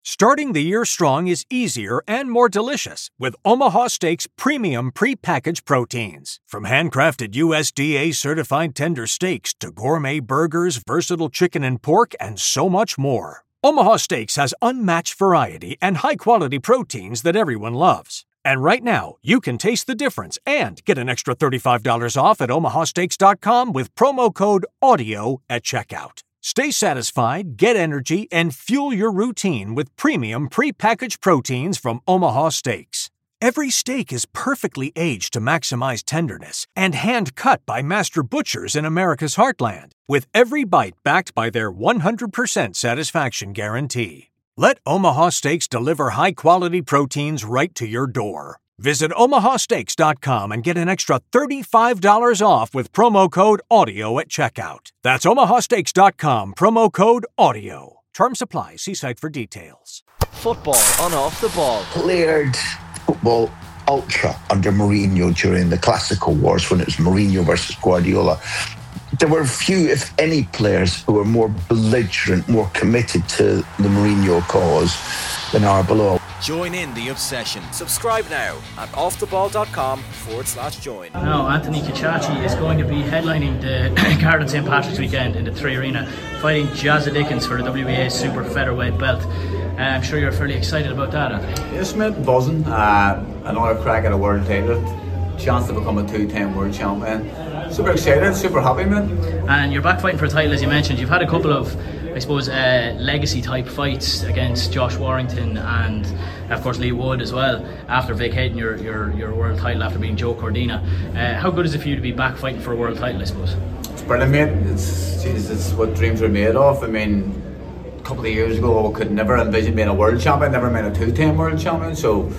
Starting the year strong is easier and more delicious with Omaha Steaks premium pre-packaged proteins. From handcrafted USDA-certified tender steaks to gourmet burgers, versatile chicken and pork, and so much more. Omaha Steaks has unmatched variety and high-quality proteins that everyone loves. And right now, you can taste the difference and get an extra $35 off at omahasteaks.com with promo code AUDIO at checkout. Stay satisfied, get energy, and fuel your routine with premium pre-packaged proteins from Omaha Steaks. Every steak is perfectly aged to maximize tenderness and hand-cut by master butchers in America's heartland, with every bite backed by their 100% satisfaction guarantee. Let Omaha Steaks deliver high-quality proteins right to your door. Visit omahasteaks.com and get an extra $35 off with promo code AUDIO at checkout. That's omahasteaks.com, promo code AUDIO. Terms apply. See site for details. Football on Off the Ball. Played football ultra under Mourinho during the Classical Wars when it was Mourinho versus Guardiola. There were few, if any, players who were more belligerent, more committed to the Mourinho cause than Arbeloa. Join in the obsession. Subscribe now at offtheball.com/join. Now, Anthony Caciacci is going to be headlining the Garden St. Patrick's weekend in the 3 Arena, fighting Jazza Dickens for the WBA Super Featherweight belt. I'm sure you're fairly excited about that, Anthony. Yes, mate, buzzing. Another crack at a world title. Chance to become a 2-time world champion. Super excited, super happy, man. And you're back fighting for a title, as you mentioned. You've had a couple of, I suppose, legacy type fights against Josh Warrington and, of course, Lee Wood as well, after vacating your world title after being Joe Cordina. How good is it for you to be back fighting for a world title, I suppose? It's brilliant, mate. It's what dreams are made of. I mean, a couple of years ago, I could never envision being a world champion, never been a 2-time world champion, so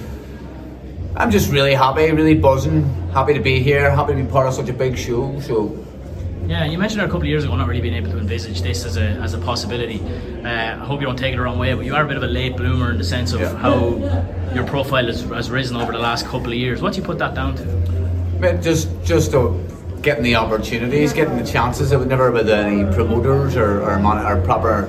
I'm just really happy, really buzzing, happy to be here, happy to be part of such a big show. So yeah, you mentioned it a couple of years ago, not really being able to envisage this as a possibility. I hope you don't take it the wrong way, but you are a bit of a late bloomer in the sense of how your profile has risen over the last couple of years. What do you put that down to? Man, just getting the opportunities, getting the chances. It would never with any promoters or proper,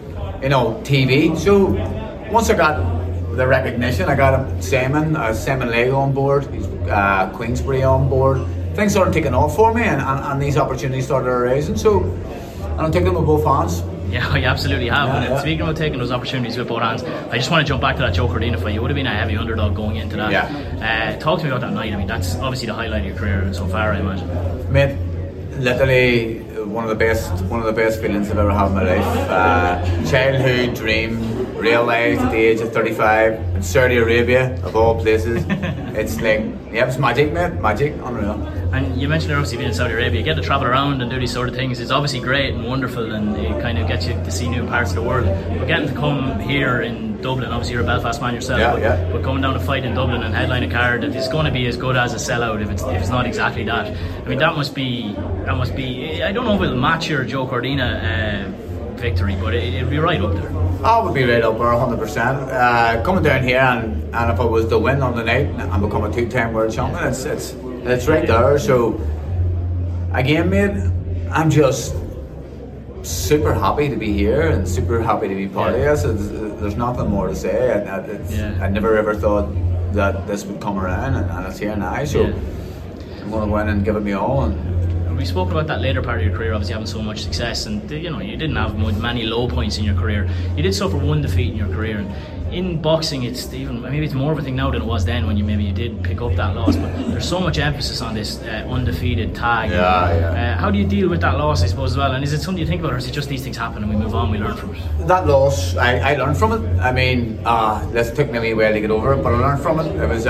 TV. So once I got the recognition, I got Simon Lego on board, Queensbury on board. Things started taking off for me, and these opportunities started arising. So, and I'm taking them with both hands. Yeah, you absolutely have. And speaking about taking those opportunities with both hands, I just want to jump back to that Joe Cordina fight. You would have been a heavy underdog going into that. Yeah. Talk to me about that night. I mean, that's obviously the highlight of your career so far, I imagine. Mate, literally one of the best feelings I've ever had in my life. Childhood dream realised at the age of 35 in Saudi Arabia, of all places. It's like, it's magic, mate. Magic, unreal. And you mentioned obviously being in Saudi Arabia, you get to travel around and do these sort of things. It's obviously great and wonderful, and it kind of gets you to see new parts of the world. But getting to come here in Dublin, obviously you're a Belfast man yourself, but coming down to fight in Dublin and headline a card that is going to be as good as a sellout if it's not exactly that. I mean, that must be. I don't know if it'll match your Joe Cordina victory, but it'll be right up there. I would be right up there 100%. Coming down here and if I was to win on the night and become a 2-time world champion, it's right there. So again, mate, I'm just super happy to be here and super happy to be part of this. There's nothing more to say. I never ever thought that this would come around, and it's here now. So I'm going to go in and give it my all. And we spoke about that later part of your career, obviously having so much success, and you didn't have many low points in your career. You did suffer one defeat in your career, and in boxing maybe it's more of a thing now than it was then when you did pick up that loss, but there's so much emphasis on this undefeated tag. How do you deal with that loss, I suppose, as well? And is it something you think about, or is it just these things happen and we move on, we learn from it? That loss, I learned from it. I mean, this took me a wee while to get over it, but I learned from it. It was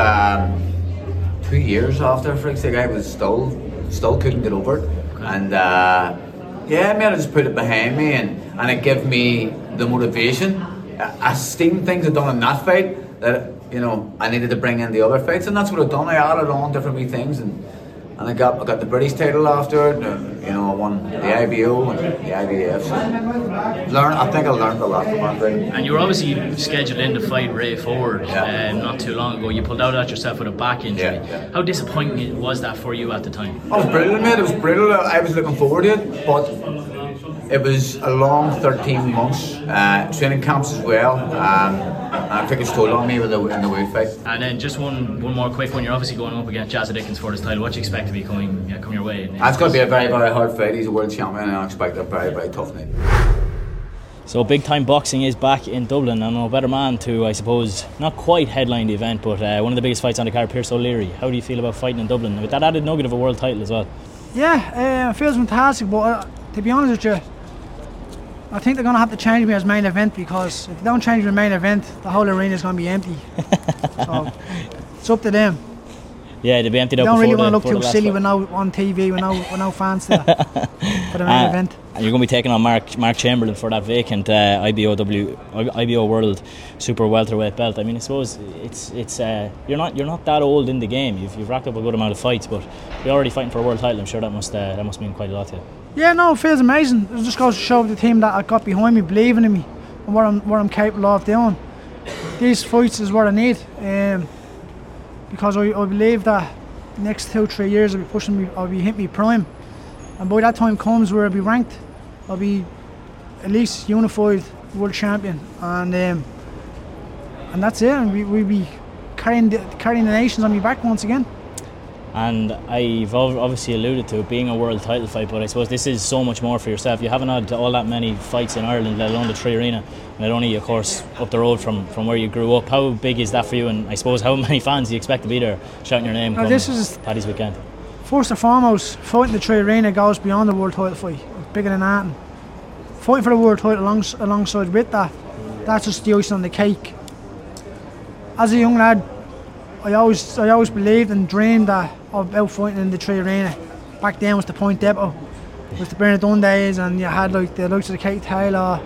2 years after, for example, I was still couldn't get over it, and I just put it behind me, and it gave me the motivation. I seen things I'd done in that fight that I needed to bring in the other fights, and that's what I've done. I added on different wee things, and I got the British title after it. I won the IBO and the IBF. So I think I learned a lot from that fight. And you were obviously scheduled in to fight Ray Ford not too long ago. You pulled out at yourself with a back injury. How disappointing was that for you at the time? It was brilliant, mate. It was brilliant. I was looking forward to it, but it was a long 13 months, training camps as well. I took its toll on me in the weight fight. And then just one more quick one. You're obviously going up against Jazza Dickens for this title. What do you expect to be coming your way? That's going to be a very, very hard fight. He's a world champion, and I expect a very, very tough night. So big time boxing is back in Dublin, and no better man to, I suppose, not quite headline the event, but one of the biggest fights on the card, Pearse O'Leary. How do you feel about fighting in Dublin with that added nugget of a world title as well? Yeah, it feels fantastic, but to be honest with you, I think they're going to have to change me as main event, because if they don't change me main event, the whole arena is going to be empty. So it's up to them. Yeah, they'll be emptied out. Don't really want to look too silly when on TV with no fans there for the main event. And you're going to be taking on Mark Chamberlain for that vacant IBO World Super Welterweight belt. I mean, I suppose it's you're not that old in the game. You've racked up a good amount of fights, but you're already fighting for a world title. I'm sure that must mean quite a lot to you. Yeah, no, it feels amazing. It just goes to show the team that I got behind me, believing in me and what I'm capable of doing. These fights is what I need, because I believe that next 2-3 years I'll be hitting me prime, and by that time comes where I'll be ranked, I'll be at least unified world champion, and that's it. And we'll be carrying the nations on my back once again. And I've obviously alluded to it being a world title fight, but I suppose this is so much more for yourself. You haven't had all that many fights in Ireland, let alone the Tree Arena, and it only, of course, up the road from where you grew up. How big is that for you, and I suppose how many fans do you expect to be there shouting your name come Paddy's weekend? First and foremost, fighting the Tree Arena goes beyond the world title fight. It's bigger than that. And fighting for the world title alongside with that, that's just the icing on the cake. As a young lad, I always believed and dreamed about fighting in the Tree Arena. Back then was the Point Depot, with the Bernard Dunn days, and you had like the likes of the Kate Taylor,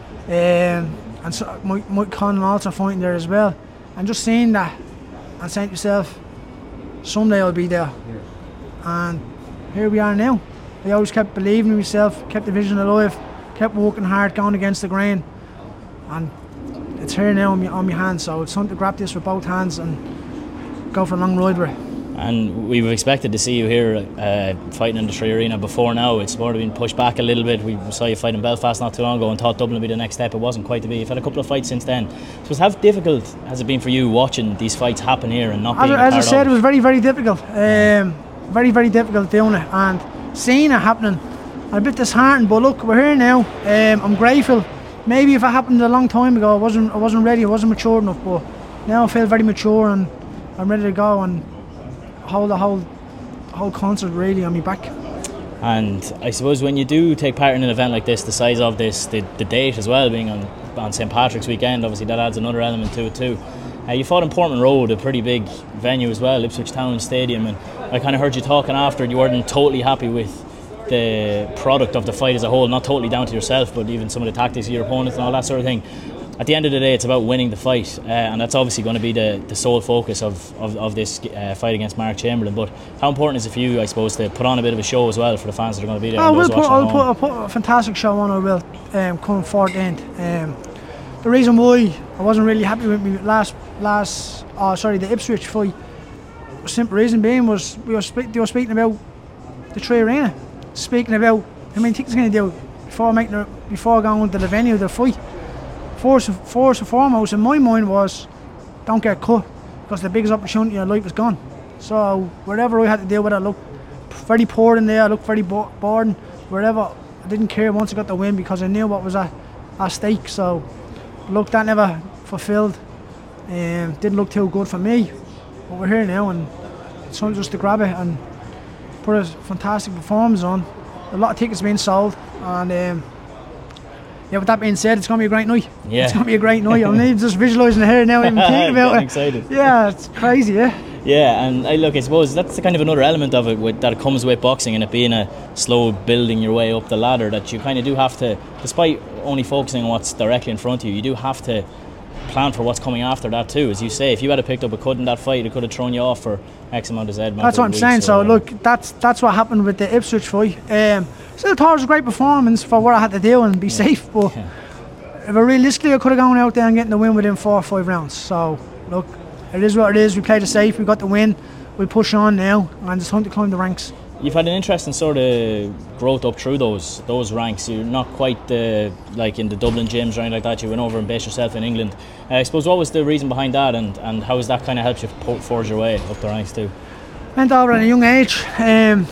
and so Mike Conlon also fighting there as well. And just seeing that and saying to yourself, someday I'll be there. And here we are now. I always kept believing in myself, kept the vision alive, kept working hard, going against the grain, and it's here now on my hands. So it's time to grab this with both hands and go for a long ride with it. And we've expected to see you here fighting in the Tree Arena before now. It's more been pushed back a little bit. We saw you fight in Belfast not too long ago and thought Dublin would be the next step. It wasn't quite to be. You've had a couple of fights since then. So how difficult has it been for you watching these fights happen here and not being a part of it? As I said, it was very, very difficult. Very, very difficult doing it and seeing it happening. I'm a bit disheartened, but look, we're here now. I'm grateful. Maybe if it happened a long time ago, I wasn't ready, I wasn't mature enough, but now I feel very mature and I'm ready to go and hold the whole concert really on me back. And I suppose when you do take part in an event like this, the size of this, the date as well, being on St. Patrick's weekend, obviously that adds another element to it too. You fought in Portman Road, a pretty big venue as well, Ipswich Town Stadium, and I kind of heard you talking after you weren't totally happy with the product of the fight as a whole, not totally down to yourself, but even some of the tactics of your opponents and all that sort of thing. At the end of the day, it's about winning the fight, and that's obviously going to be the sole focus of this fight against Mark Chamberlain. But how important is it for you, I suppose, to put on a bit of a show as well for the fans that are going to be there? I'll put a fantastic show on. I will come forward end. The reason why I wasn't really happy with me the Ipswich fight, the simple reason being was they were speaking about the Tree Arena, speaking about how many things going to do before going to the venue of the fight. First and foremost in my mind was, don't get cut, because the biggest opportunity in your life is gone. So whatever I had to deal with, I looked very poor in there, I looked very bored, and wherever, I didn't care once I got the win because I knew what was at stake. So look, that never fulfilled, didn't look too good for me, but we're here now and it's time just to grab it and put a fantastic performance on. A lot of tickets being sold, and yeah, with that being said, it's going to be a great night. Yeah. It's going to be a great night. I'm just visualising it here now, even thinking about it. Excited. Yeah, it's crazy, yeah. Yeah, and I suppose that's the kind of another element of it that comes with boxing, and it being a slow building your way up the ladder, that you kind of do have to, despite only focusing on what's directly in front of you, you do have to plan for what's coming after that too. As you say, if you had picked up a cut in that fight, it could have thrown you off for X amount of Z. That's what I'm saying. So look, that's what happened with the Ipswich fight. Still thought it was a great performance for what I had to do and be safe, but realistically I could have gone out there and getting the win within 4 or 5 rounds. So look, it is what it is. We played it safe, we got the win, we push on now, and it's time to climb the ranks. you've had an interesting sort of growth up through those ranks. You're not quite like in the Dublin gyms or anything like that. You went over and based yourself in England. I suppose what was the reason behind that, and how has that kind of helped you forge your way up the ranks too? Went over at a young age. It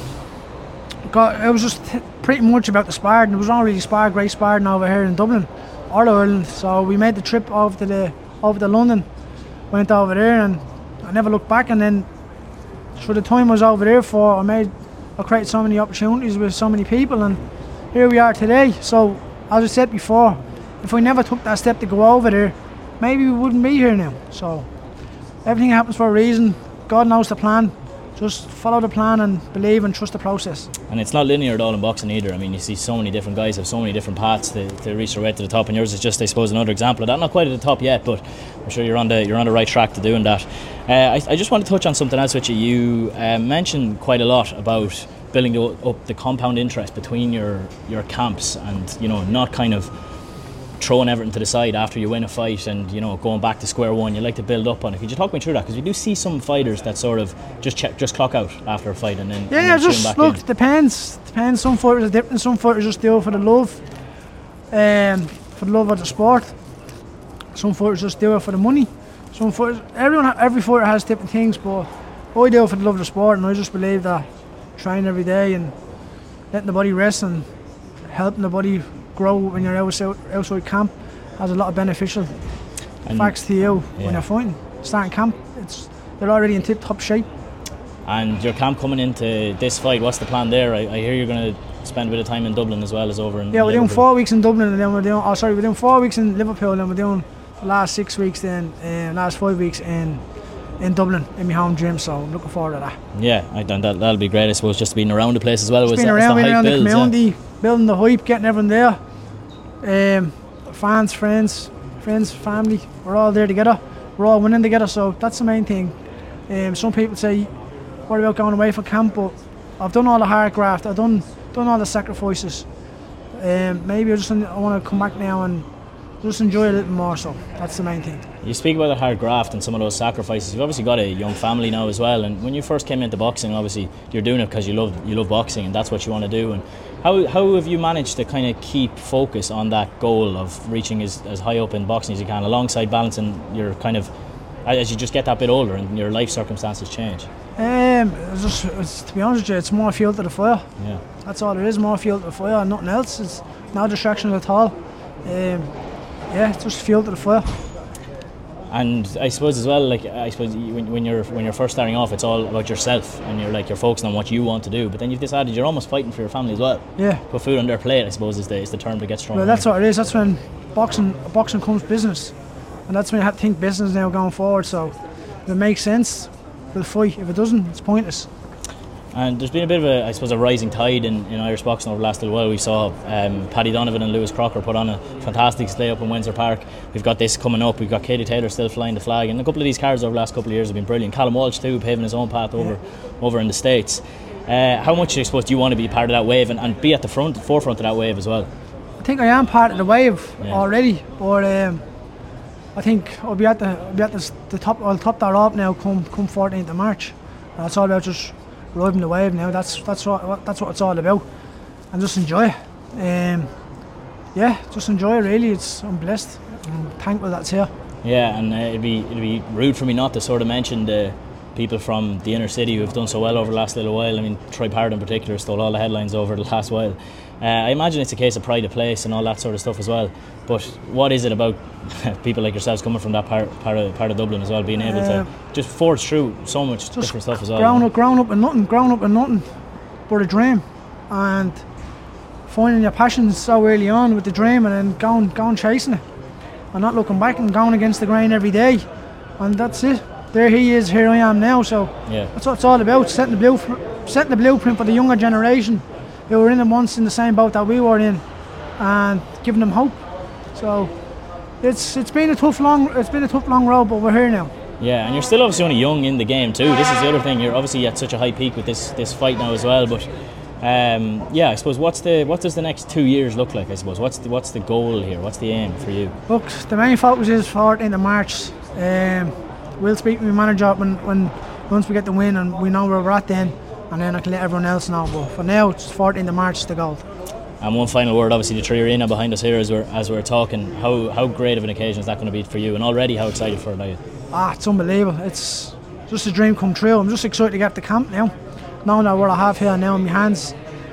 was just pretty much about the sparring. There was not really great sparring over here in Dublin or Ireland. So we made the trip over to London. Went over there and I never looked back. And then through the time I was over there I created so many opportunities with so many people, and here we are today. So as I said before, if we never took that step to go over there, maybe we wouldn't be here now. So everything happens for a reason. God knows the plan. Just follow the plan and believe and trust the process. And it's not linear at all in boxing either. I mean, you see so many different guys have so many different paths to reach their way to the top, and yours is just, I suppose, another example of that. Not quite at the top yet, but I'm sure you're on the right track to doing that. I just want to touch on something else with you. You mentioned quite a lot about building up the compound interest between your camps, and not kind of throwing everything to the side after you win a fight and going back to square one. You like to build up on it. Could you talk me through that? Because we do see some fighters that sort of just clock out after a fight and then just back look in. Depends. Some fighters are different. Some fighters just do it for the love, of the sport. Some fighters just do it for the money. Some fighters, every fighter has different things, but I do it for the love of the sport, and I just believe that training every day and letting the body rest and helping the body grow when you're outside camp has a lot of beneficial facts to you when you're fighting. Starting camp, they're already in tip-top shape. And your camp coming into this fight, what's the plan there? I hear you're going to spend a bit of time in Dublin as well as over in we're doing 4 weeks in Dublin, and then we're doing 4 weeks in Liverpool, and then we're doing the last 6 weeks last 5 weeks in Dublin in my home gym, so I'm looking forward to that. Yeah, that'll be great, I suppose, just being around the place as well. Being around the community, building the hype, getting everyone there. Fans, friends, family, we're all there together. We're all winning together, so that's the main thing. Some people say, what about going away from camp? But I've done all the hard graft, I've done all the sacrifices. Maybe I want to come back now and just enjoy it a little more, so that's the main thing. You speak about the hard graft and some of those sacrifices. You've obviously got a young family now as well, and when you first came into boxing, obviously you're doing it because you love boxing and that's what you want to do. And how have you managed to kind of keep focus on that goal of reaching as high up in boxing as you can, alongside balancing your kind of, as you just get that bit older and your life circumstances change? To be honest with you, it's more fuel to the fire. Yeah, that's all it is, more fuel to the fire and nothing else. It's no distractions at all. It's just fuel to the fire. And I suppose as well, when you're first starting off, it's all about yourself, and you're focusing on what you want to do. But then you've decided you're almost fighting for your family as well. Yeah. Put food on their plate, I suppose, is the term to get strong. Well, that's what it is. That's when boxing comes business, and that's when you have to think business now going forward. So if it makes sense, we'll fight. If it doesn't, it's pointless. And there's been a bit of a rising tide in Irish boxing over the last little while. We saw Paddy Donovan and Lewis Crocker put on a fantastic display up in Windsor Park. We've got this coming up. We've got Katie Taylor still flying the flag, and a couple of these cards over the last couple of years have been brilliant. Callum Walsh too, paving his own path over in the States. How much, I suppose, do you want to be part of that wave and be at the forefront of that wave as well? I think I am part of the wave already, but I think I'll be at the top. I'll top that up now come 14th of March. It's all about just riding the wave now. That's what it's all about, and just enjoy it. Just enjoy it. Really, I'm blessed. I'm thankful that's here. Yeah, and it'd be rude for me not to sort of mention the people from the inner city who have done so well over the last little while. I mean, Troy Parrott in particular stole all the headlines over the last while. I imagine it's a case of pride of place and all that sort of stuff as well. But what is it about people like yourselves coming from that part of Dublin as well, being able to just forge through so much different stuff as well? Grown up in nothing but a dream, and finding your passion so early on with the dream, and then going chasing it, and not looking back and going against the grain every day, and that's it. There he is, here I am now. So that's what it's all about, setting the blueprint for the younger generation who were in once in the same boat that we were in, and giving them hope. So it's been a tough long road, but we're here now. Yeah, and you're still obviously only young in the game too. This is the other thing. You're obviously at such a high peak with this fight now as well. But I suppose what does the next 2 years look like? I suppose what's the goal here? What's the aim for you? Look, the main focus is 14th of March. We'll speak with my manager once we get the win and we know where we're at. Then and then I can let everyone else know. But for now, it's 14th of March, the goal. And one final word, obviously the Tree Arena behind us here as we're talking. How great of an occasion is that going to be for you? And already, how excited for it are you? It's unbelievable. It's just a dream come true. I'm just excited to get to camp now, knowing that what I have here now in my hands.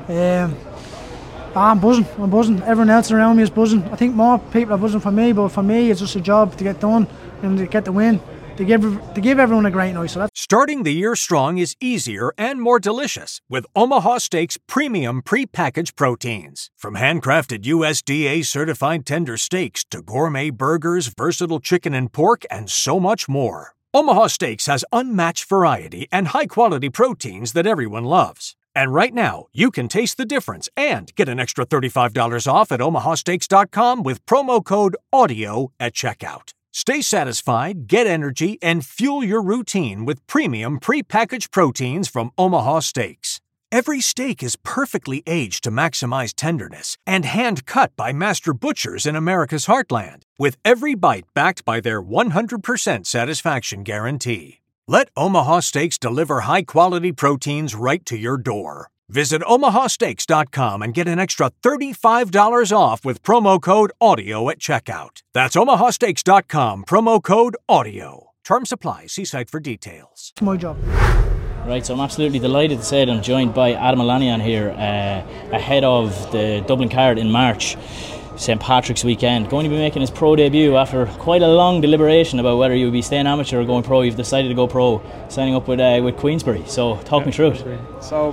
I'm buzzing. Everyone else around me is buzzing. I think more people are buzzing for me, but for me it's just a job to get done and to get the win. To give everyone a great night. So that's Starting the year strong is easier and more delicious with Omaha Steaks premium pre-packaged proteins. From handcrafted USDA certified tender steaks to gourmet burgers, versatile chicken and pork, and so much more. Omaha Steaks has unmatched variety and high-quality proteins that everyone loves. And right now, you can taste the difference and get an extra $35 off at omahasteaks.com with promo code AUDIO at checkout. Stay satisfied, get energy, and fuel your routine with premium pre-packaged proteins from Omaha Steaks. Every steak is perfectly aged to maximize tenderness and hand-cut by master butchers in America's heartland, with every bite backed by their 100% satisfaction guarantee. Let Omaha Steaks deliver high-quality proteins right to your door. Visit omahasteaks.com and get an extra $35 off with promo code AUDIO at checkout. That's omahasteaks.com, promo code AUDIO. Terms apply. See site for details. it's my job. Right, so I'm absolutely delighted to say that I'm joined by Adam Olaniyan here ahead of the Dublin card in March, St. Patrick's weekend. Going to be making his pro debut after quite a long deliberation about whether you would be staying amateur or going pro. You've decided to go pro, signing up with Queensbury. So talk me through it. So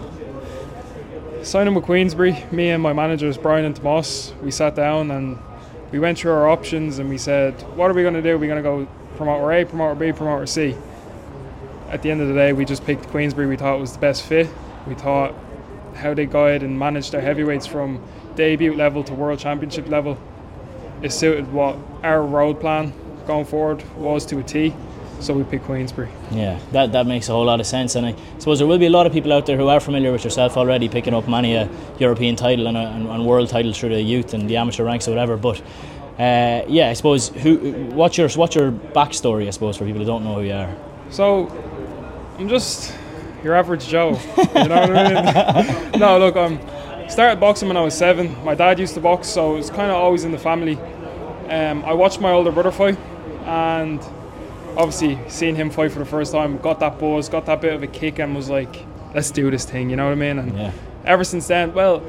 signing with Queensbury, me and my managers Brian and Tomas, we sat down and we went through our options and we said, what are we going to do? Are we going to go promoter A, promoter B, promoter C? At the end of the day, we just picked Queensbury. We thought it was the best fit. We thought how they guide and manage their heavyweights from debut level to world championship level, it suited what our road plan going forward was to a T. So we picked Queensbury. Yeah, that makes a whole lot of sense, and I suppose there will be a lot of people out there who are familiar with yourself already, picking up many a European title and world title through the youth and the amateur ranks or whatever. But I suppose what's your backstory, I suppose, for people who don't know who you are? So I'm just your average Joe. You know what I mean? No, look, started boxing when I was 7. My dad used to box, so it was kind of always in the family. I watched my older brother fight, and obviously seeing him fight for the first time, got that buzz, got that bit of a kick, and was like, let's do this thing, you know what I mean? And ever since then,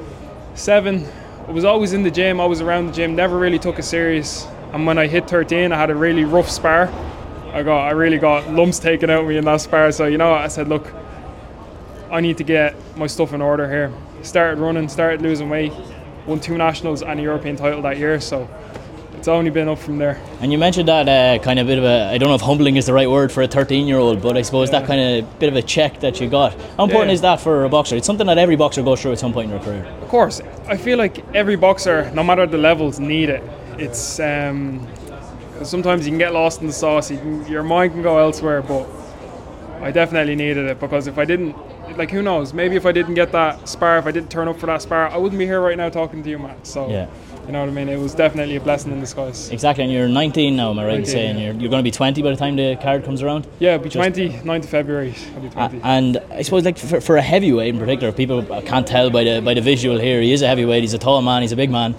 7, I was always in the gym, always around the gym, never really took it serious. And when I hit 13, I had a really rough spar. I really got lumps taken out of me in that spar. So, I said, look, I need to get my stuff in order here. Started running, started losing weight, won 2 nationals and a European title that year. So it's only been up from there. And you mentioned that kind of bit of a, I don't know if humbling is the right word for a 13-year-old, but I suppose that kind of bit of a check that you got. How important is that for a boxer? It's something that every boxer goes through at some point in their career. Of course. I feel like every boxer, no matter the levels, need it. It's sometimes you can get lost in the sauce, your mind can go elsewhere, but I definitely needed it, because if I didn't, like, who knows, maybe if I didn't get that spar, if I didn't turn up for that spar, I wouldn't be here right now talking to you, Matt. So you know what I mean, it was definitely a blessing in disguise. Exactly. And you're 19 now, am I right in saying? You're going to be 20 by the time the card comes around? Yeah, I'll be 20, 9th of February I'll be 20. And I suppose, like, for a heavyweight in particular, people can't tell by the visual here, he is a heavyweight, he's a tall man, he's a big man.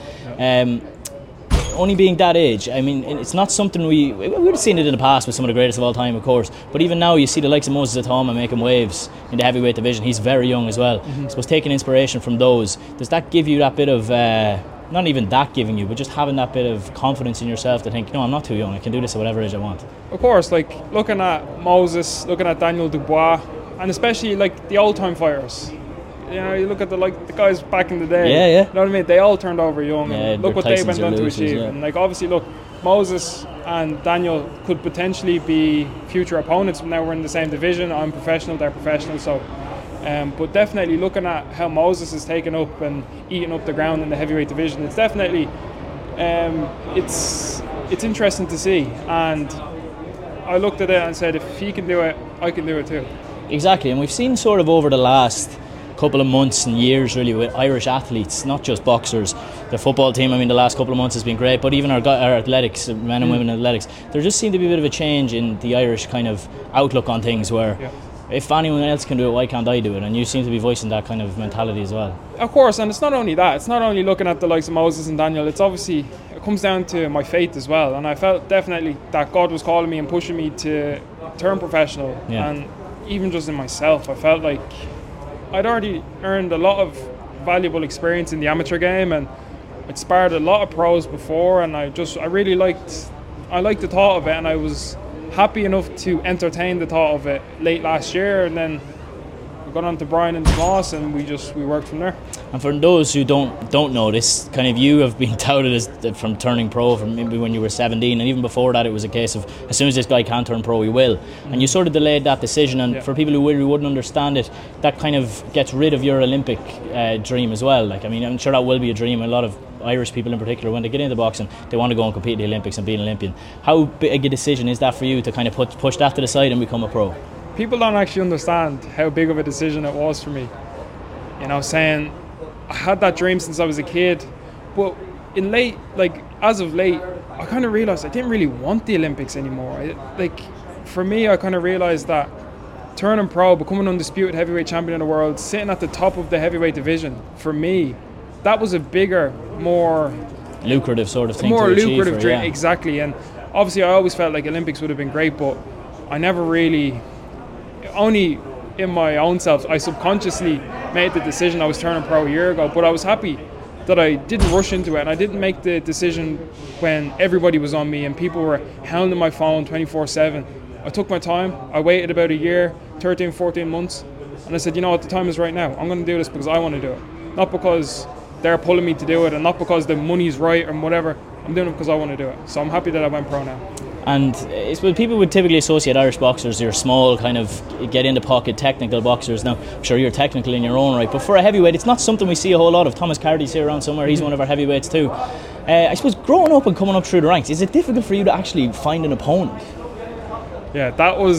Only being that age, I mean, it's not something we would have seen it in the past with some of the greatest of all time, of course, but even now you see the likes of Moses Atama making waves in the heavyweight division. He's very young as well. I suppose taking inspiration from those, does that give you that bit of, not even that giving you, but just having that bit of confidence in yourself to think, no, I'm not too young, I can do this at whatever age I want? Of course, like looking at Moses, looking at Daniel Dubois, and especially like the old time fighters. You look at the guys back in the day. You know what I mean? They all turned over young, and look what they went on to achieve. And like, obviously, look, Moses and Daniel could potentially be future opponents. Now we're in the same division. I'm professional, they're professional. So, but definitely looking at how Moses is taking up and eating up the ground in the heavyweight division, it's definitely it's interesting to see. And I looked at it and said, if he can do it, I can do it too. Exactly, and we've seen sort of over the last couple of months and years really with Irish athletes, not just boxers. The football team, I mean, the last couple of months has been great, but even our athletics, men and women athletics, there just seemed to be a bit of a change in the Irish kind of outlook on things, where if anyone else can do it, why can't I do it? And you seem to be voicing that kind of mentality as well. Of course, and it's not only that. It's not only looking at the likes of Moses and Daniel. It's obviously, it comes down to my faith as well. And I felt definitely that God was calling me and pushing me to turn professional. Yeah. And even just in myself, I felt like I'd already earned a lot of valuable experience in the amateur game, and I'd sparred a lot of pros before, and I really liked the thought of it, and I was happy enough to entertain the thought of it late last year, and then we got on to Brian and Tomas, and we worked from there. And for those who don't know this, kind of you have been touted as from turning pro from maybe when you were 17, and even before that it was a case of as soon as this guy can turn pro he will. And you sort of delayed that decision, and for people who wouldn't understand it, that kind of gets rid of your Olympic dream as well. Like, I mean, I'm sure that will be a dream. A lot of Irish people in particular, when they get into boxing, they want to go and compete in the Olympics and be an Olympian. How big a decision is that for you to kind of push that to the side and become a pro? People don't actually understand how big of a decision it was for me. You know, saying I had that dream since I was a kid, but as of late, I kind of realised I didn't really want the Olympics anymore. For me, I kind of realised that turning pro, becoming undisputed heavyweight champion of the world, sitting at the top of the heavyweight division, for me, that was a bigger, more lucrative sort of thing. More to achieve lucrative dream, yeah. Exactly. And obviously, I always felt like Olympics would have been great, but I never really. Only in my own self, I subconsciously made the decision I was turning pro a year ago, but I was happy that I didn't rush into it, and I didn't make the decision when everybody was on me and people were hounding my phone 24/7. I took my time. I waited about a year, 13, 14 months, and I said, you know what, the time is right now. I'm going to do this because I want to do it, not because they're pulling me to do it, and not because the money's right or whatever. I'm doing it because I want to do it. So I'm happy that I went pro now. And people would typically associate Irish boxers, you're small, kind of get in the pocket, technical boxers. Now, I'm sure you're technical in your own right, but for a heavyweight, it's not something we see a whole lot of. Thomas Carty's here around somewhere, he's one of our heavyweights too. I suppose growing up and coming up through the ranks, is it difficult for you to actually find an opponent? Yeah, that was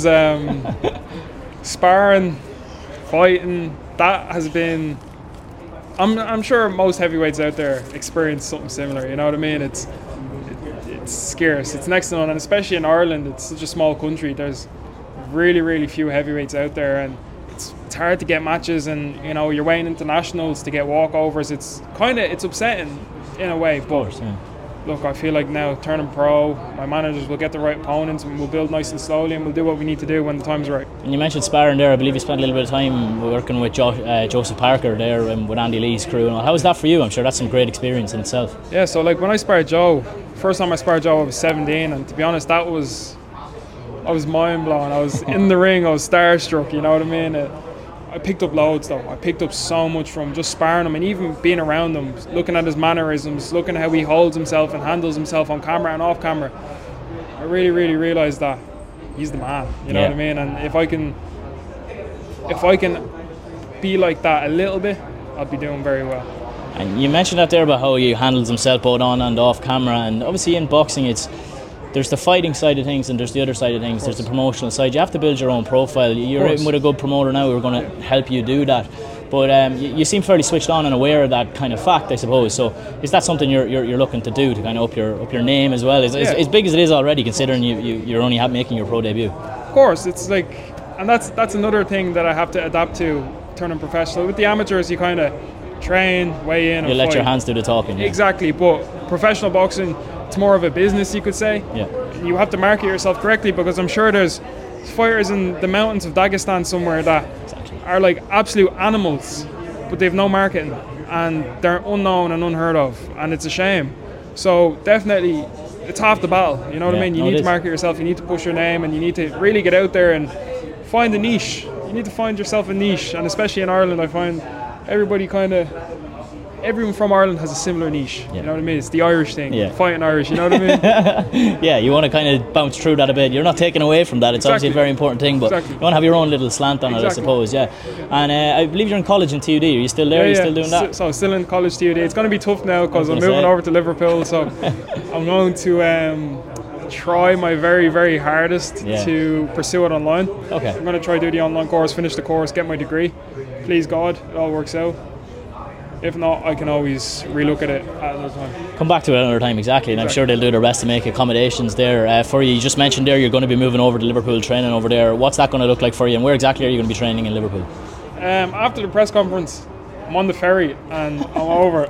sparring, fighting, that has been... I'm sure most heavyweights out there experience something similar, you know what I mean? It's scarce, it's next to none, and especially in Ireland, it's such a small country, there's really, really few heavyweights out there, and it's hard to get matches, and you know, you're weighing internationals to get walkovers. It's upsetting in a way, but look, I feel like now turning pro, my managers will get the right opponents and we'll build nice and slowly, and we'll do what we need to do when the time's right. And you mentioned sparring there. I believe you spent a little bit of time working with Joseph Parker there with Andy Lee's crew and all. How was that for you? I'm sure that's some great experience in itself. Yeah, so like when I sparred Joe, first time I sparred Joe I was 17, and to be honest, I was mind blown. I was in the ring, I was starstruck, you know what I mean? I picked up loads though. I picked up so much from just sparring him, and even being around him, looking at his mannerisms, looking at how he holds himself and handles himself on camera and off camera. I really, really realised that he's the man, you know what I mean? And if I can be like that a little bit, I'll be doing very well. And you mentioned that there about how he handles himself both on and off camera, and obviously in boxing there's the fighting side of things and there's the other side of things. There's the promotional side. You have to build your own profile. You're in with a good promoter now who are going to help you do that. But you seem fairly switched on and aware of that kind of fact, I suppose. So is that something you're looking to do to kind of up your name as well? As big as it is already, considering you're only making your pro debut. Of course, it's like, and that's another thing that I have to adapt to turning professional. With the amateurs, you kind of train, weigh in, and you let fight. your hands do the talking. Yeah. Exactly, but professional boxing, it's more of a business, you could say. Yeah. You have to market yourself correctly, because I'm sure there's fighters in the mountains of Dagestan somewhere that are like absolute animals, but they've no marketing and they're unknown and unheard of, and it's a shame. So definitely, it's half the battle. You know what I mean? You need to market yourself, you need to push your name, and you need to really get out there and find a niche. You need to find yourself a niche, and especially in Ireland, I find everyone from Ireland has a similar niche. You know what I mean? It's the Irish thing. Fighting Irish, you know what I mean? Yeah, you want to kind of bounce through that a bit. You're not taking away from that. It's obviously a very important thing, but you want to have your own little slant on it, I suppose. Yeah. And I believe you're in college in TUD. Are you still there? Are you still doing that? So still in college TUD. It's going to be tough now because I'm moving over to Liverpool. So I'm going to try my very, very hardest to pursue it online. Okay. I'm going to try to do the online course, finish the course, get my degree. Please God, it all works out. If not, I can always relook at it at another time. Come back to it another time, exactly. And I'm sure they'll do their best to make accommodations there for you. You just mentioned there you're going to be moving over to Liverpool, training over there. What's that going to look like for you, and where exactly are you going to be training in Liverpool? After the press conference, I'm on the ferry and I'm over.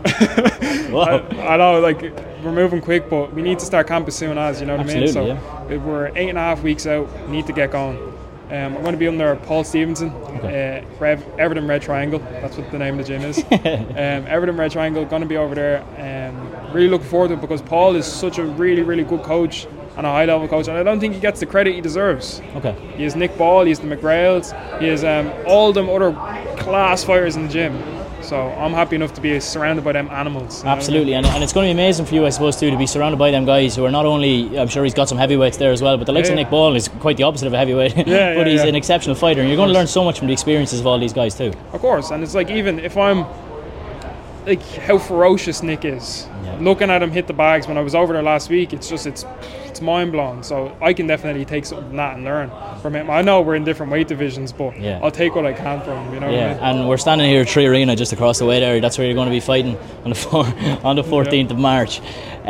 I know, like, we're moving quick, but we need to start camp as soon as, you know what I mean? So we're 8.5 weeks out, we need to get going. I'm going to be under Paul Stevenson, Everton Red Triangle. That's what the name of the gym is. Everton Red Triangle, going to be over there. Really looking forward to it because Paul is such a really, really good coach and a high-level coach, and I don't think he gets the credit he deserves. He has Nick Ball, he has the McGrails, he has all them other class fighters in the gym. So I'm happy enough to be surrounded by them animals. Absolutely, and it's going to be amazing for you, I suppose, too, to be surrounded by them guys who are not only, I'm sure he's got some heavyweights there as well, but the likes of Nick Ball is quite the opposite of a heavyweight, but he's an exceptional fighter, and you're going to learn so much from the experiences of all these guys too. Of course, and it's like, even if I'm, like, how ferocious Nick is, looking at him hit the bags when I was over there last week, it's mind blowing. So I can definitely take something from that and learn from him. I know we're in different weight divisions, but I'll take what I can from him. You know what I mean? And we're standing here at Tree Arena just across the way there. That's where you're going to be fighting on the 14th of March.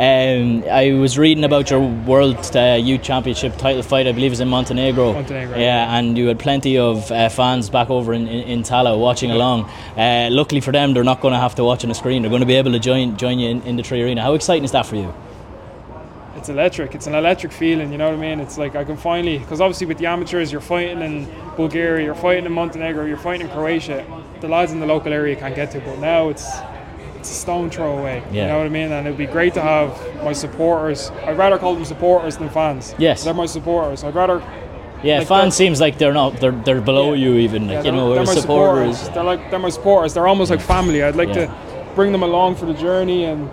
I was reading about your World Youth Championship title fight. I believe it was in Montenegro. And you had plenty of fans back over in Tala watching along. Luckily for them, they're not going to have to watch on a screen. They're going to be able to join you in the Tree Arena. How exciting is that for you? It's electric. It's an electric feeling, you know what I mean? It's like I can finally, because obviously with the amateurs, you're fighting in Bulgaria, you're fighting in Montenegro, you're fighting in Croatia. The lads in the local area can't get to, but now it's a stone throw away. You know what I mean? And it'd be great to have my supporters. I'd rather call them supporters than fans. Yes, they're my supporters. I'd rather. Yeah, like fans seems like they're not. They're below you even. Like, you know, they're my supporters. They're my supporters. They're almost like family. I'd like to bring them along for the journey and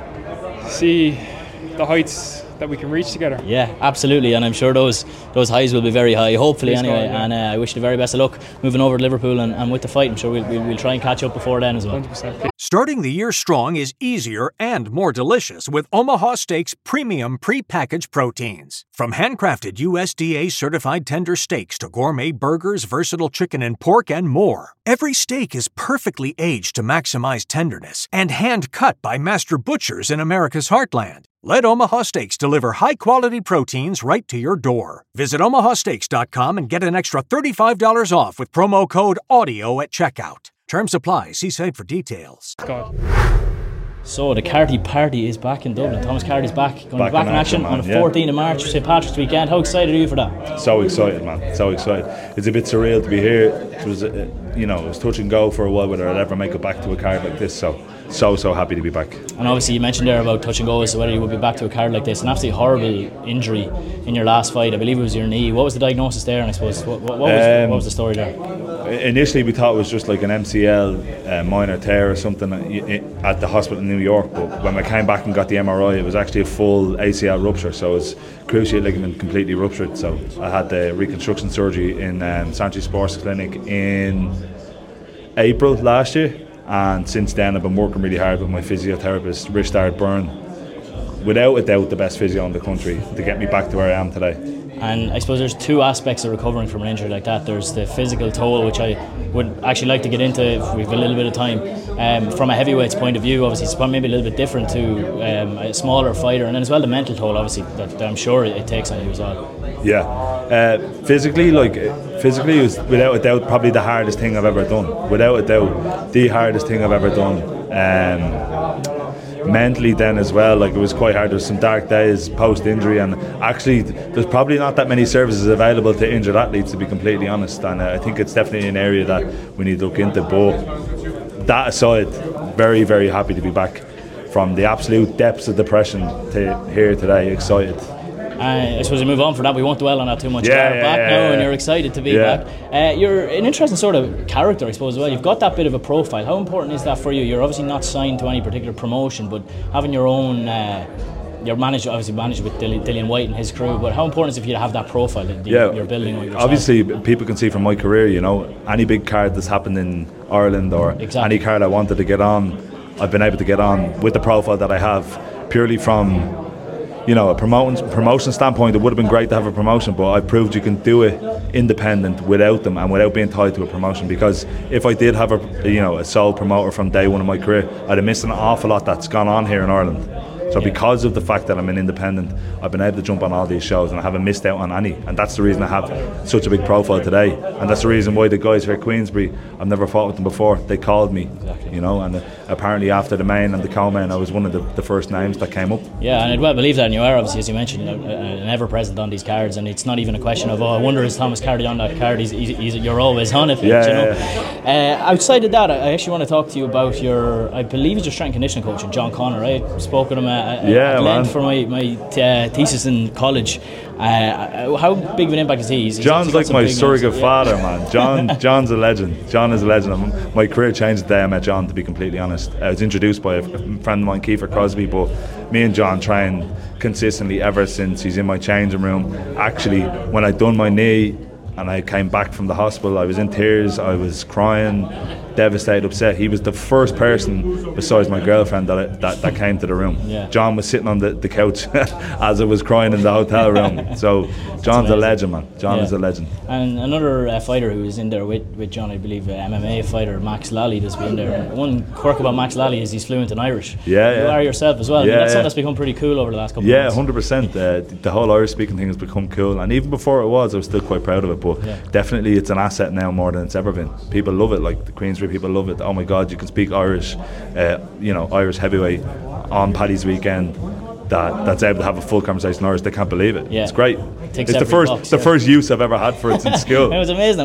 see the heights that we can reach together. Yeah, absolutely, and I'm sure those highs will be very high, hopefully. Anyway, and I wish you the very best of luck moving over to Liverpool and with the fight. I'm sure we'll try and catch up before then as well. 100%. Starting the year strong is easier and more delicious with Omaha Steaks premium pre-packaged proteins. From handcrafted USDA certified tender steaks to gourmet burgers, versatile chicken and pork, and more, every steak is perfectly aged to maximize tenderness and hand cut by master butchers in America's heartland. Let Omaha Steaks deliver high-quality proteins right to your door. Visit omahasteaks.com and get an extra $35 off with promo code AUDIO at checkout. Terms apply. See site for details. So the Carty Party is back in Dublin. Thomas Carty's back. Going to be back in action on the 14th of March, St. Patrick's weekend. How excited are you for that? So excited, man. So excited. It's a bit surreal to be here. It was, it was touch and go for a while whether I'd ever make it back to a card like this. So happy to be back. And obviously you mentioned there about touch and go as to whether you would be back to a card like this. An absolutely horrible injury in your last fight. I believe it was your knee. What was the diagnosis there? And I suppose what was the story there? Initially we thought it was just like an MCL minor tear or something at the hospital in New York, but when I came back and got the MRI, it was actually a full ACL rupture, so it's cruciate ligament completely ruptured. So I had the reconstruction surgery in Sanchez Sports Clinic in April last year. And since then I've been working really hard with my physiotherapist, Rishtard Byrne, without a doubt the best physio in the country, to get me back to where I am today. And I suppose there's two aspects of recovering from an injury like that. There's the physical toll, which I would actually like to get into if we've a little bit of time. From a heavyweight's point of view, obviously it's maybe a little bit different to a smaller fighter, and then as well the mental toll, obviously, that I'm sure it takes on you as well. Yeah, physically it was without a doubt probably the hardest thing I've ever done. Without a doubt, the hardest thing I've ever done. Mentally then as well, like, it was quite hard. There was some dark days post-injury, and actually there's probably not that many services available to injured athletes, to be completely honest, and I think it's definitely an area that we need to look into. But that aside, very, very happy to be back from the absolute depths of depression to here today, excited. I suppose we move on for that. We won't dwell on that too much. You're back now and you're excited to be back. You're an interesting sort of character, I suppose, as well. You've got that bit of a profile. How important is that for you? You're obviously not signed to any particular promotion, but having your own, you're obviously managed with Dillian White and his crew, but how important is it for you to have that profile that you're building with yourself? Obviously people can see from my career, any big card that's happened in Ireland or any card I wanted to get on, I've been able to get on with the profile that I have, purely from you know, a promotion standpoint, it would have been great to have a promotion, but I proved you can do it independent without them and without being tied to a promotion. Because if I did have a sole promoter from day one of my career, I'd have missed an awful lot that's gone on here in Ireland. So because of the fact that I'm an independent, I've been able to jump on all these shows and I haven't missed out on any. And that's the reason I have such a big profile today. And that's the reason why the guys here at Queensberry, I've never fought with them before. They called me, you know, and apparently after the main and the co-main, I was one of the first names that came up. Yeah, and I'd well believe that. And you are, obviously, as you mentioned, an ever-present on these cards. And it's not even a question of, I wonder is Thomas Carty on that card? You're always on it. Yeah, you know? Outside of that, I actually want to talk to you about I believe it's your strength and conditioning coach, John Connor. I spoke with him at length for my thesis in college. How big of an impact is he? John's like my surrogate father, man. John's a legend. John is a legend. My career changed the day I met John, to be completely honest. I was introduced by a friend of mine, Kiefer Crosby, but me and John train consistently ever since he's in my changing room. Actually, when I'd done my knee and I came back from the hospital, I was in tears, I was crying, devastated, upset. He was the first person besides my girlfriend that came to the room. Yeah. John was sitting on the couch as I was crying in the hotel room. So John's a legend, man. John is a legend. And another fighter who was in there with John, I believe, MMA fighter Max Lally, that's been there. One quirk about Max Lally is he's fluent in Irish. You are yourself as well. That's something that's become pretty cool over the last couple of months. 100%. The whole Irish speaking thing has become cool, and even before I was still quite proud of it, but definitely it's an asset now more than it's ever been. People love it, like the Queensberry people love it. Oh my God, you can speak Irish, Irish heavyweight on Paddy's weekend. That's able to have a full conversation in Irish. They can't believe it. It's great. It's the first use I've ever had for it in school. It was amazing.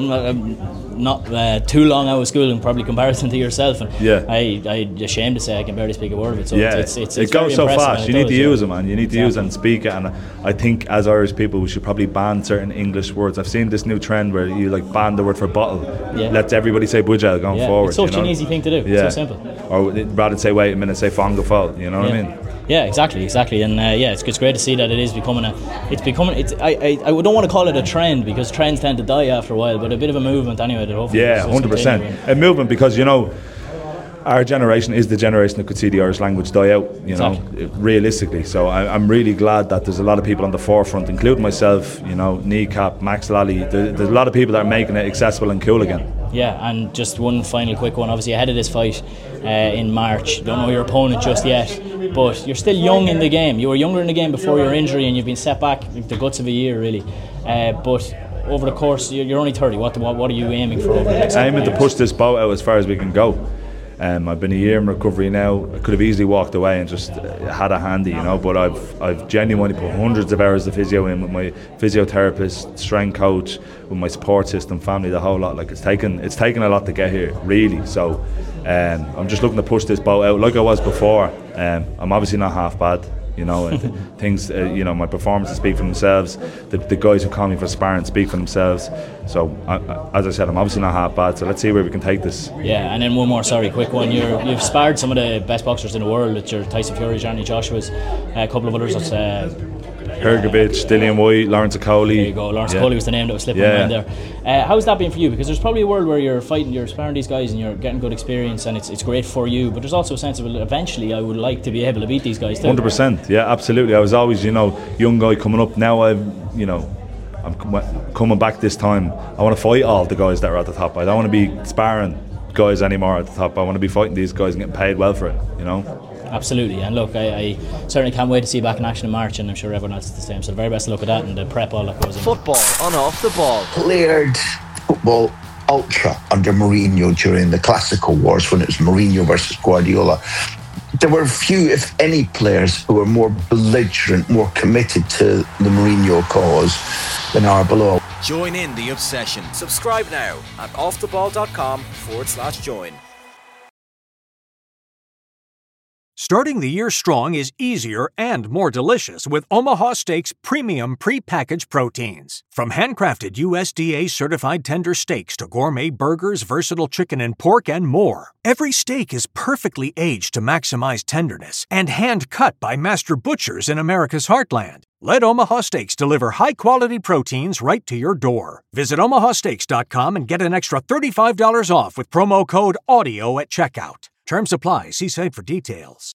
I'm not too long out of school in probably comparison to yourself, and I'm ashamed to say I can barely speak a word of it. So it goes so fast. You need to use it, man. You need to use it and speak it. And I think as Irish people, we should probably ban certain English words. I've seen this new trend where you ban the word for bottle. Let everybody say budgel going forward. It's such an easy thing to do. It's so simple. Or rather than say wait a minute, say fonga fall. You know what I mean? Yeah, exactly, and it's great to see that it is becoming I don't want to call it a trend because trends tend to die after a while, but a bit of a movement anyway. That hopefully 100%. A movement because our generation is the generation that could see the Irish language die out, realistically. So I'm really glad that there's a lot of people on the forefront, including myself, Kneecap, Max Lally. There's a lot of people that are making it accessible and cool again. Yeah, and just one final quick one. Obviously, ahead of this fight in March, don't know your opponent just yet, but you're still young in the game. You were younger in the game before your injury, and you've been set back the guts of a year, really. But over the course, you're only 30. What are you aiming for over the next? I'm aiming to push this boat out as far as we can go. I've been a year in recovery now. I could have easily walked away and just had a handy, but I've genuinely put hundreds of hours of physio in with my physiotherapist, strength coach, with my support system, family, the whole lot. Like it's taken a lot to get here, really. So I'm just looking to push this boat out like I was before. I'm obviously not half bad. Things, my performances speak for themselves. The guys who call me for sparring speak for themselves. So, as I said, I'm obviously not half bad. So let's see where we can take this. Yeah, and then one more, quick one. You've sparred some of the best boxers in the world. With your Tyson Fury, Johnny Joshua's, a couple of others. Hrgovic, Dillian White, Lawrence Okolie. There you go. Lawrence Okolie was the name that was slipping my mind there. How's that been for you? Because there's probably a world where you're sparring these guys and you're getting good experience and it's great for you, but there's also a sense of eventually I would like to be able to beat these guys too. 100%, yeah, absolutely. I was always, young guy coming up. Now I'm coming back this time. I want to fight all the guys that are at the top. I don't want to be sparring guys anymore at the top. I want to be fighting these guys and getting paid well for it, Absolutely, and look, I certainly can't wait to see you back in action in March, and I'm sure everyone else is the same. So the very best of luck at that and the prep all that goes in. Football on off the ball. Played football ultra under Mourinho during the Classical Wars when it was Mourinho versus Guardiola. There were few, if any, players who were more belligerent, more committed to the Mourinho cause than Arbeloa. Join in the obsession. Subscribe now at offtheball.com/join. Starting the year strong is easier and more delicious with Omaha Steaks premium pre-packaged proteins. From handcrafted USDA-certified tender steaks to gourmet burgers, versatile chicken and pork, and more. Every steak is perfectly aged to maximize tenderness and hand-cut by master butchers in America's heartland. Let Omaha Steaks deliver high-quality proteins right to your door. Visit omahasteaks.com and get an extra $35 off with promo code AUDIO at checkout. Terms apply. See site for details.